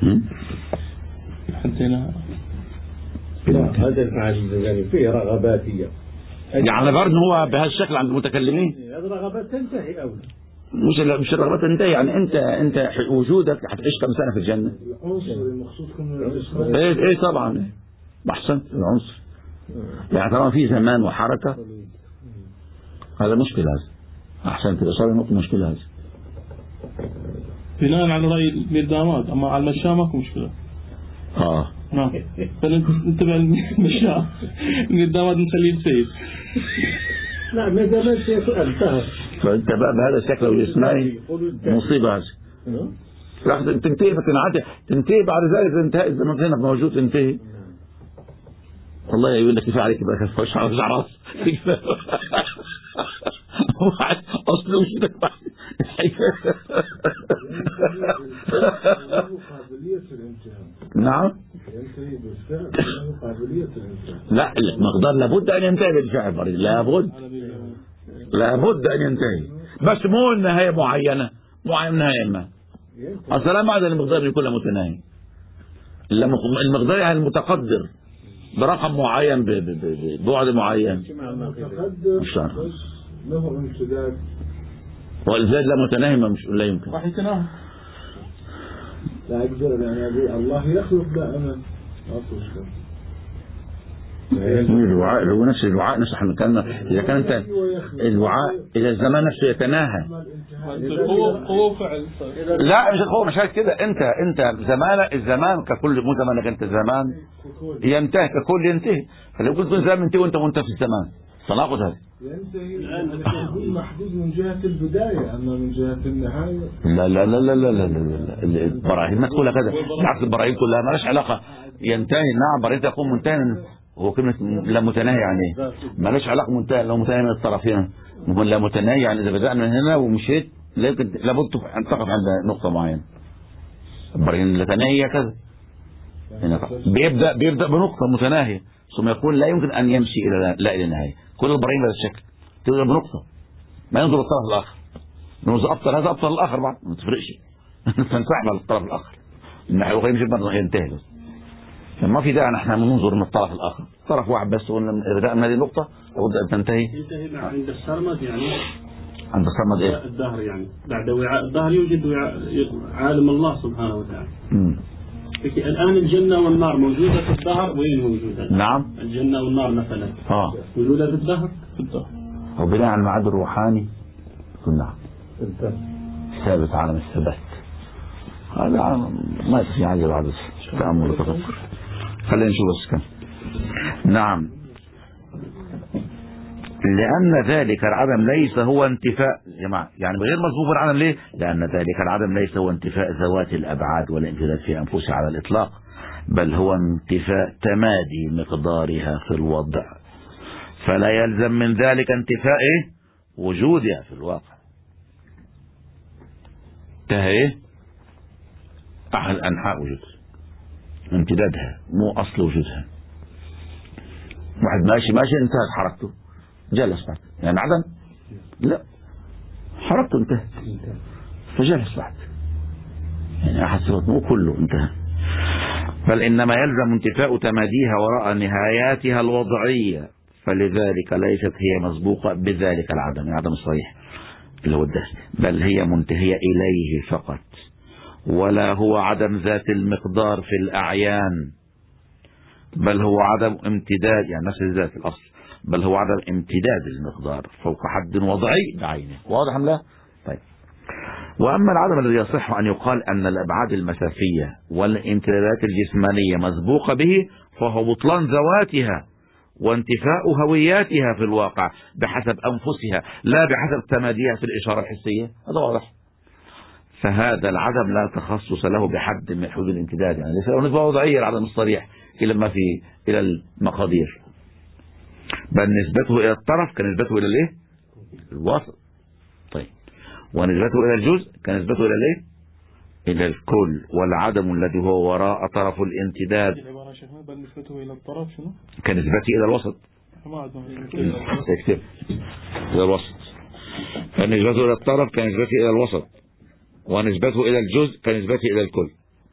Speaker 3: هذا العجز يعني فيه رغباتية.
Speaker 1: يعني برضه هو بهالشكل عند المتكلمين
Speaker 3: هذه الرغبات تنتهي أو
Speaker 1: مش الرغبات تنتهي. يعني انت وجودك هتعيش كم سنة في الجنة؟
Speaker 3: العنصر المقصود كله
Speaker 1: ايه طبعا احسنت العنصر. يعني طبعا في زمان وحركة، هذا مشكلة. هذا احسنت الإشارة نقطة مشكلة. هذا
Speaker 2: بناء على رأي الميردامات، أما على المشاة ماكو مشكلة. نعم. فنتبع المشاة الميردامات نخليه بسيد.
Speaker 3: لا ميردامات انتهى.
Speaker 1: فانت بقى بهذا الشكل والجسماني مصيبة. هذا تنتهي فتنعدي، تنتهي بعد ذلك انتهاء الزمان هنا موجود تنتهي. والله يقول لك كفايه عليك بقى كفايه على راس واحد اصل وجودك بعد نعم. لا المقدار لابد ان ينتهي بالفعل بريد، لابد ان ينتهي، بس مو النهايه معينه نهايه ما. اصلا ما عدا المقدار يكون متناهي، المقدار يعني المتقدر برقم معين ببعد معين.
Speaker 5: متقدر له امتداد
Speaker 1: والزاد لا متناهي مش لا يمكن.
Speaker 2: راح يتناهى.
Speaker 5: لا يقدر يعني الله يخلق دائما.
Speaker 1: الوعاء هو نفس الوعاء نفس احنا كنا اذا كان انت الوعاء اذا الزمان نفسه يتناهى.
Speaker 2: قوة فعل.
Speaker 1: لا مش القوة مش كده. انت الزمان ككل مو زمانك انت زمان ينتهي ككل ينتهي. فلو قلت الزمان ينتهي وانت منتهي في الزمان تناقض هذا.
Speaker 5: ينتهي محدود من جهة البداية اما من جهة النهاية
Speaker 1: لا لا لا لا لا لا لا البراهين ما تقولها كذا. بالعكس البراهين كلها ما لهاش علاقة ينتهي. نعم براهين تكون منتهي. هو كلمة لا متناهي يعني ما لهاش علاقة منتهي لو متناهي من الطرفين. لا متناهي يعني إذا بدأنا من هنا ومشيت لابد أن تقف عند نقطة معينة. البراهين المتناهية كذا بيبدأ بنقطة متناهية ثم يقول لا يمكن أن يمشي إلى النهاية. كل البراهين بهذا الشكل تبدأ بنقطة ما ينظر الطرف الآخر. نوز أبطل هذا أبطل الآخر بعد ما تفرقش تنسحب على الطرف الآخر. الناحية الأخرى يمشي بعد ينتهي بس. ما في داعي نحن ننظر من الطرف الآخر. طرف واحد بس بدأ من هذه النقطة لابد أن تنتهي.
Speaker 4: عند السرمد يعني
Speaker 1: عند السرمد إيه؟
Speaker 4: الدهر يعني بعد وعاء الدهر يوجد عالم الله سبحانه وتعالى. الآن الجنة والنار موجودة في الدهر. وين موجودة؟
Speaker 1: نعم
Speaker 4: الجنة والنار مثلا موجودة في الدهر.
Speaker 1: وبناء على المعاد الروحاني نعم ثابت عالم الثبات. هذا ما يكفي حاجة بعد تأمل وتفكر. خلينا نشوف بس كم. نعم لأن ذلك العدم ليس هو انتفاء جماعة يعني غير مسبوق العدم. ليه؟ لأن ذلك العدم ليس هو انتفاء ذوات الأبعاد والامتداد في أنفسها على الإطلاق، بل هو انتفاء تمادي مقدارها في الوضع، فلا يلزم من ذلك انتفاء وجودها في الواقع. انتهى أحد أنحاء وجودها امتدادها مو أصل وجودها. واحد ماشي انتهت حركته جلس بعد يعني عدم. لا حركته انتهت فجلس بعد يعني أحد صفات مو كله انتهى، بل إنما يلزم انتفاء تماديها وراء نهاياتها الوضعية، فلذلك ليست هي مسبوقة بذلك العدم العدم الصحيح اللي هو الدهر، بل هي منتهية إليه فقط، ولا هو عدم ذات المقدار في الأعيان، بل هو عدم امتداد يعني نفس الذات الأصل، بل هو عدم امتداد المقدار فوق حد وضعي بعينه. واضح أم لا؟ طيب. وأما العدم الذي يصح أن يقال أن الأبعاد المسافية والامتدادات الجسمانية مسبوقة به فهو بطلان ذواتها وانتفاء هوياتها في الواقع بحسب أنفسها لا بحسب تماديها في الإشارة الحسية. هذا واضح. فهذا العدم لا تخصص له بحد من حدود الامتداد يعني ليس له نسبة وضعية العدم الصريح إلى المقادير، بل نسبته إلى الطرف كنسبته إلى الإيه؟ الوسط. طيب ونسبته إلى الجزء كنسبته إلى الإيه؟ إلى الكل. والعدم الذي هو وراء طرف الامتداد
Speaker 2: بل نسبته إلى الطرف شنو؟
Speaker 1: كنسبته إلى الوسط. إلى الوسط. فنسبته إلى الطرف كنسبته إلى الوسط، ونسبته إلى الجزء كنسبته إلى الكل.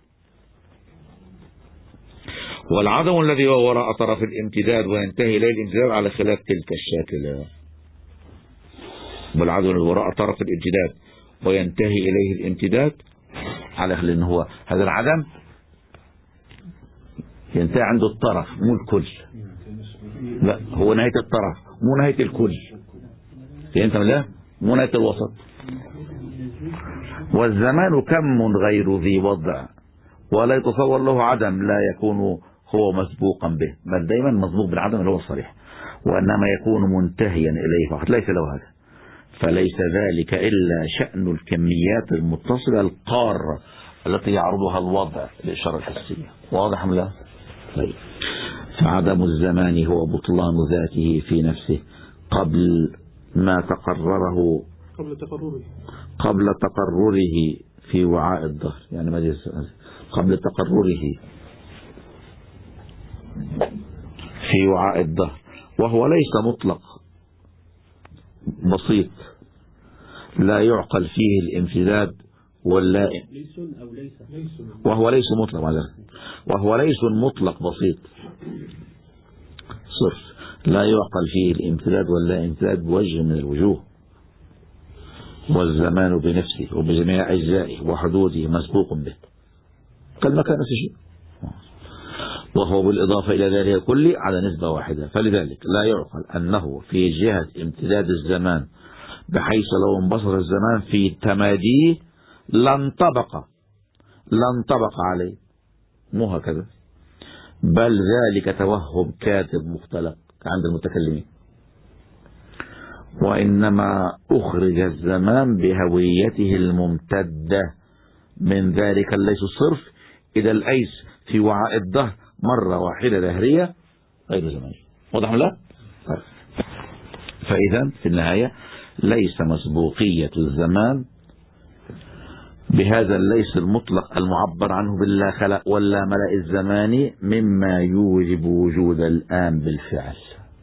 Speaker 1: والعدم الذي هو وراء طرف الامتداد وينتهي إليه الامتداد على خلاف تلك الشاكلة. والعدم الذي وراء طرف الامتداد وينتهي إليه الامتداد على خلاف إن هو هذا العدم ينتهي عنده الطرف مو الكل. لا هو نهاية الطرف مو نهاية الكل. فهمت لا؟ مو نهاية الوسط. والزمان كم غير ذي وضع ولا يتصور له عدم لا يكون هو مسبوقا به، بل دائما مسبوق بالعدم اللي هو الصريح، وإنما يكون منتهيا إليه فقط ليس له هذا. فليس ذلك إلا شأن الكميات المتصلة القارة التي يعرضها الوضع الإشارة الحسية. واضح أم لا؟ طيب. فعدم الزمان هو بطلان ذاته في نفسه قبل ما تقرره قبل تقرره في وعاء الدهر. يعني ما قبل تقرره في وعاء الدهر، وهو ليس مطلق بسيط لا يعقل فيه الامتداد واللائم، وهو ليس مطلق وهو ليس مطلق بسيط صرف لا يعقل فيه الامتداد واللا امتداد بوجه من الوجوه، والزمان بنفسه وبجميع أجزائه وحدوده مسبوق به كالمكان نفس الشيء، وهو بالإضافة إلى ذلك كله على نسبة واحدة. فلذلك لا يعقل أنه في جهة امتداد الزمان بحيث لو انبسط الزمان في تماديه لانطبق عليه، مو هكذا، بل ذلك توهم كاتب مختلق عند المتكلمين، وإنما أخرج الزمان بهويته الممتدة من ذلك الليس الصرف إذا الأيس في وعاء الدهر مرة واحدة دهرية غير زمانية. واضح لا؟ فإذا في النهاية ليس مسبوقية الزمان بهذا الليس المطلق المعبر عنه باللا خلق ولا ملأ الزمان مما يوجب وجود الآن بالفعل.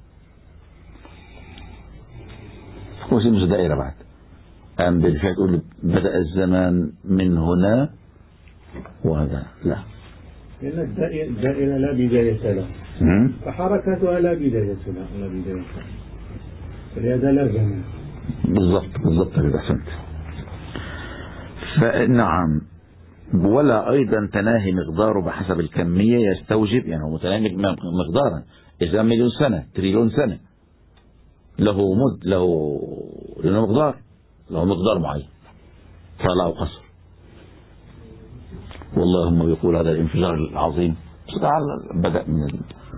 Speaker 1: هو شيء مش دائرة بعد آن بالفعل تقول بدأ الزمان من هنا وهذا لا،
Speaker 3: لأن الدائرة لا بداية لها فحركتها لا بداية لها فلهذا لا زمان.
Speaker 1: بالضبط كده أحسنت. فنعم، ولا أيضا تناهي مقداره بحسب الكمية يستوجب، يعني هو متناهي مقدارا، إذا مليون سنة تريليون سنة له مقدار معين فلا قصر. والله هم بيقول هذا الانفجار العظيم بدأ من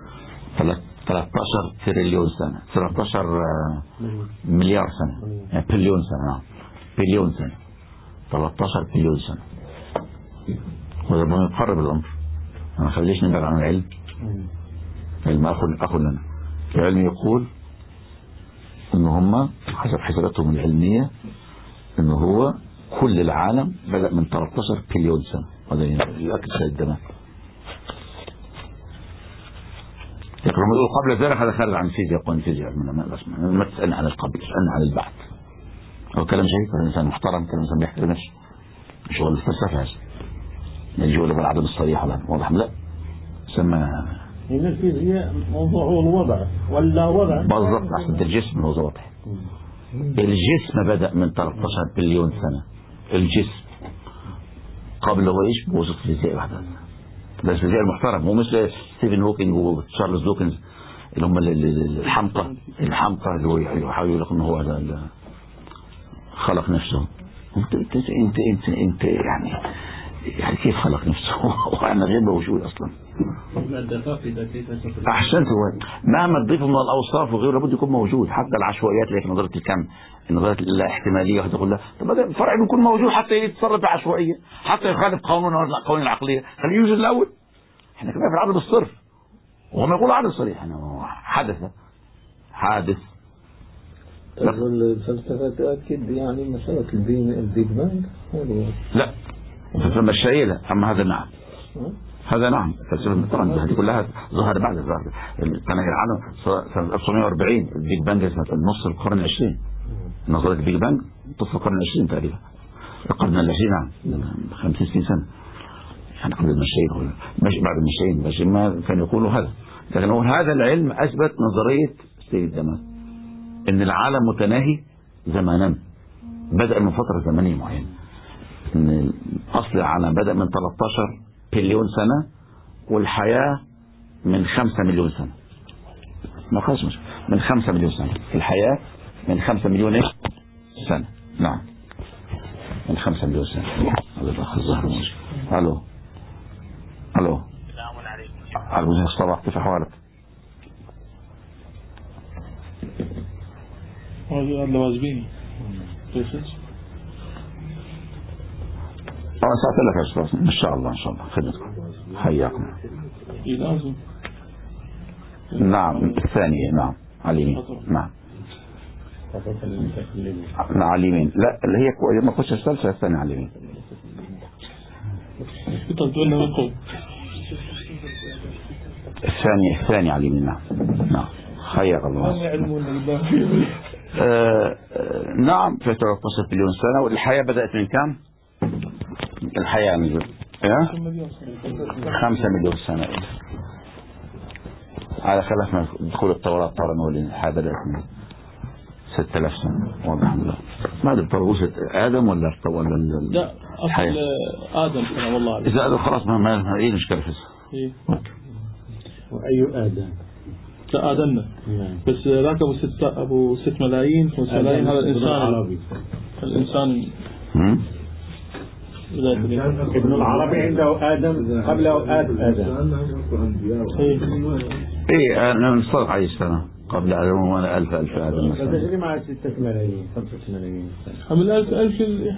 Speaker 1: 13 تريليون سنة، 13 مليار سنة، يعني بليون سنة، نعم بليون سنة، 13 بليون سنة. وده بنقرب الأمر، ما خليش نبعد عن العلم. علم أخو لنا، العلم يقول إن هم حسب حساباتهم العلمية إن هو كل العالم بدأ من 13 بليون سنة. هذا يؤكد سيد الدماء. يقولون قبل ذلك هذا خارج عن الفيزياء، قوانين الفيزياء، ما تسألني عن القبل، تسألني عن البعث. هو كلام شيء، كلام إنسان محترم، كلام إنسان بيحترم نفسه، مش هو الفلسفة هذا يجي ولا بالعدم الصريح ولا واضح. لا سمى
Speaker 3: إن الفيزياء موضوعه الوضع ولا وضع
Speaker 1: بالضبط. عشان الجسم هو واضح. الجسم بدأ من 13 بليون سنة، الجسم قبل هو ايش بوسط فيزياء واحدة، ده الفيزياء المحترم، مو مثل ستيفن هوكينج وتشارلز دوكنز اللي هم الحمقى اللي هو يحاول يقول لك انه هو هذا خلق نفسه. انت يعني كيف خلق نفسه وانا غير موجود اصلا. احسنت. هو مهما تضيفه من الاوصاف وغيره لابد يكون موجود، حتى العشوائيات اللي في نظريه الكم، نظريه الاحتماليه هتقول لا طب الفرع بيكون موجود حتى يتصرف بعشوائيه، حتى يخالف قوانين العقليه، خليه يوجد الاول. احنا كمان في العدد الصرف، وهم يقولوا عدد صريح، حادث.
Speaker 3: الفلسفه تؤكد يعني مساله البيج بانج.
Speaker 1: لا الفلسفه مش شايله، اما هذا نعم، هذا نعم. الفلسفه طبعا هذه كلها ظهر بعد كان العالم سنه 1940 البيج بانج سنه نص القرن العشرين، نظريه البيج بانج نصف القرن العشرين تقريبا، القرن العشرين نعم 50 سنه، يعني قبل المشايين مش بعد المشايين، مش ما كانوا يقولوا هذا. لكن هو هذا العلم اثبت نظريه سيد الزمان ان العالم متناهي زمانا، بدأ من فتره زمنيه معينه، ان اصل العالم بدأ من 13 بليون سنة والحياة من 5 مليون سنة، ما خلص مش من 5 مليون سنة، الحياة من 5 مليون سنة، نعم من 5 مليون سنة. هذا الأخ الظهر موجود. ألو السلام عليكم. الصباح، كيف أحوالك؟
Speaker 2: هذا واجبيني
Speaker 1: سألت لك إن شاء الله إن شاء الله خدمتكم حياكم.
Speaker 2: لازم.
Speaker 1: نعم الثانية نعم على اليمين نعم على اليمين لا اللي هي ما قلتش الثالثة الثانية على اليمين. الثانية على اليمين نعم حياك الله. نعم في 13 مليون سنة. والحياة بدأت من كم؟ الحياة من 5 مليون سنة على خلاف ما دخول التوراة. طبعا نقول الحياة بدأت من 6000 سنة واضح الله. ما ادري طرقوسة آدم ولا
Speaker 2: لا أصل آدم والله.
Speaker 1: إذا آدم خلاص ما إيه مشكلة فيها.
Speaker 3: وأي آدم؟
Speaker 2: لا آدمنا بس ذاك أبو 6 ملايين وسلايين هذا الإنسان. الإنسان
Speaker 3: ابن العربي عنده آدم قبله آدم.
Speaker 1: إيه أنا نصدق عليه السنة قبل آدم وأنا 1000 آدم مثلا.
Speaker 3: تجري مع 6 ملايين 5 ملايين
Speaker 2: من 1000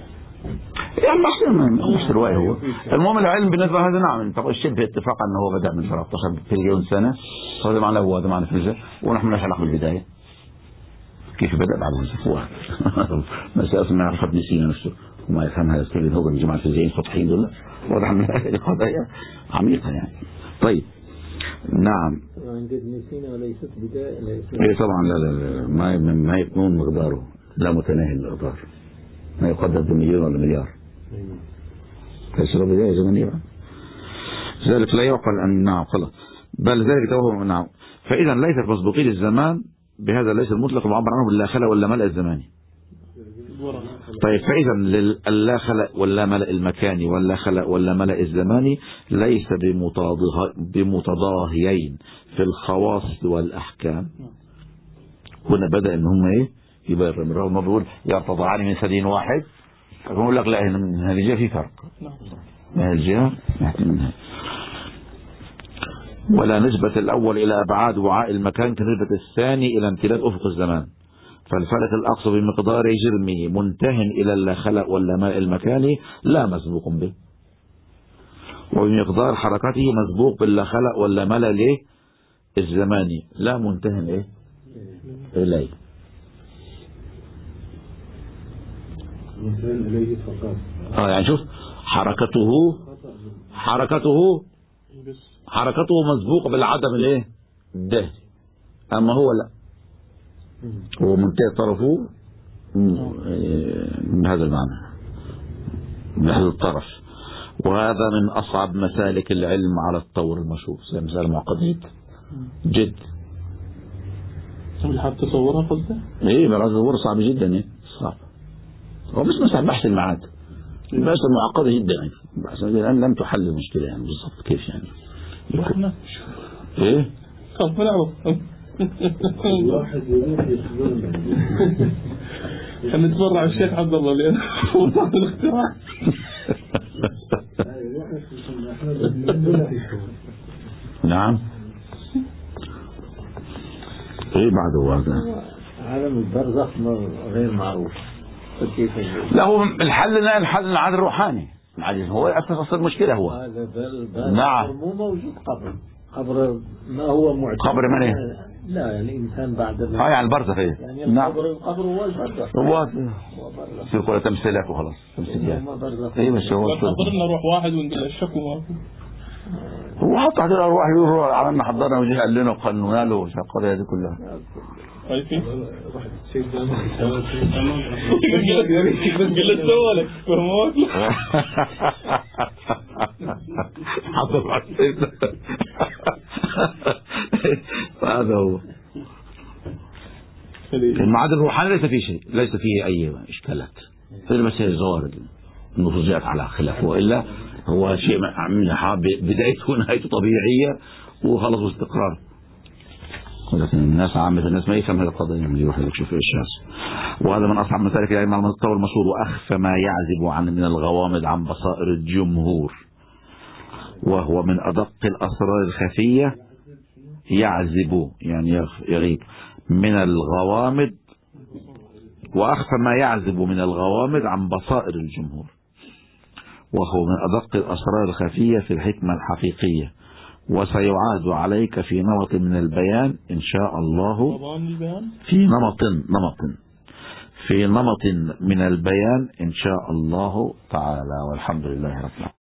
Speaker 1: يعني مش رواية هو. المهم العلم بالنسبة لهذا نعم طبعا شبه اتفاق أنه هو بدأ من 13 مليون سنة. هذا معناه هو هذا معناه فلسفة ونحن مش علاقة بالبداية كيف بدأ بعد الفلسفة. مسألة ما يعرف ابن سينا نفسه وما يفهم هذا ستيفن هوكينج جماعة الفيزيائيين السطحيين دول. واضح من هذه قضايا عميقة يعني. طيب نعم
Speaker 3: عند ابن سينا وليست بداية.
Speaker 1: إيه طبعا لا ما يكون مقداره لا متناهي المقدار ما يقدر بمليون ولا مليار. ليس له بداية زمنية ذلك لا يعقل أن نعم خلاص بل ذلك توهم نعم. فإذا ليست مسبوقين الزمان بهذا ليس المطلق معبر عنه باللا خلق ولا ملأ الزماني. طيب فإذا اللا خلق ولا ملأ المكاني ولا خلق ولا ملأ الزماني ليس بمتضاهيين في الخواص والأحكام. هنا بدأ إن هم إيه يبرر ما بيقول يرتضعان من ثدي واحد يقول لك لا من هذه الجهة في فرق من هذه الجهة منها. ولا نسبة الأول إلى أبعاد وعاء المكان كنسبة الثاني إلى امتداد أفق الزمان. فالفلك الأقصى بمقدار جرمه منتهٍ إلى اللا خلق ولا ماء المكاني لا مسبوق به. وبمقدار حركته مسبوق باللا خلق ولا ملأ ليه الزماني لا منتهٍ إيه إليه. يعني شوف حركته مسبوقة بالعدم الايه الدهري. اما هو لا هو منتهي طرفه من هذا المعنى من هذا الطرف. وهذا من اصعب مسالك العلم على الطور المشهور. مسألة معقدة جد
Speaker 2: حاب تصورها قصده
Speaker 1: ايه بقى تصور صعب جدا ايه صعب. هو مش مسألة بحث المعاد مسألة معقدة جدا يعني بحث الآن لم تحل المشكلة يعني بالضبط كيف يعني ايه
Speaker 2: طب نعرف
Speaker 3: الواحد يروح يسلم
Speaker 2: خلينا نتبرع الشيخ عبد الله لأن وضع الاختراع.
Speaker 1: نعم ايه بعده هذا
Speaker 3: عالم البرزخ غير معروف.
Speaker 1: لا هو الحل العادل الروحاني العادل هو أساس أصل المشكلة هو
Speaker 3: هذا
Speaker 1: نعم
Speaker 3: مو موجود قبر ما هو معتبر
Speaker 1: قبر من ايه؟
Speaker 3: لا يعني إنسان بعد
Speaker 1: يعني البرزخ ايه؟
Speaker 3: يعني
Speaker 1: نعم
Speaker 3: القبر هو البرزخ
Speaker 1: هو يصير كله تمثيلات وخلاص تمثيلات ايه مش هو
Speaker 2: حضرنا روح واحد ونقول الشك وما
Speaker 1: هو حط على الأرواح يروح عملنا حضرنا وجه قال لنا وقنونا له القضية دي كلها.
Speaker 2: قلت سوالك فهموك
Speaker 1: حضر هذا هو المعاد الروحاني ليس فيه شيء ليس فيه أي إشكالات إلا بس هي الظواهر النصوصيات على خلاف وإلا هو شيء منها بدايته ونهايته طبيعية وخلص واستقرار. ولكن الناس عامة الناس ما يفهم هذه القضية اللي يروح يشوف الشمس. وهذا من أصعب مسالك العلم على المستوى المشهور وأخفى ما يعزب عن من الغوامض عن بصائر الجمهور وهو من أدق الأسرار الخفية يعزب يعني يغيب من الغوامض وأخفى ما يعزب من الغوامض عن بصائر الجمهور وهو من أدق الأسرار الخفية في الحكمة الحقيقية، وسيعاد عليك في نمط من البيان إن شاء الله، في نمط من البيان إن شاء الله تعالى. والحمد لله رب العالمين.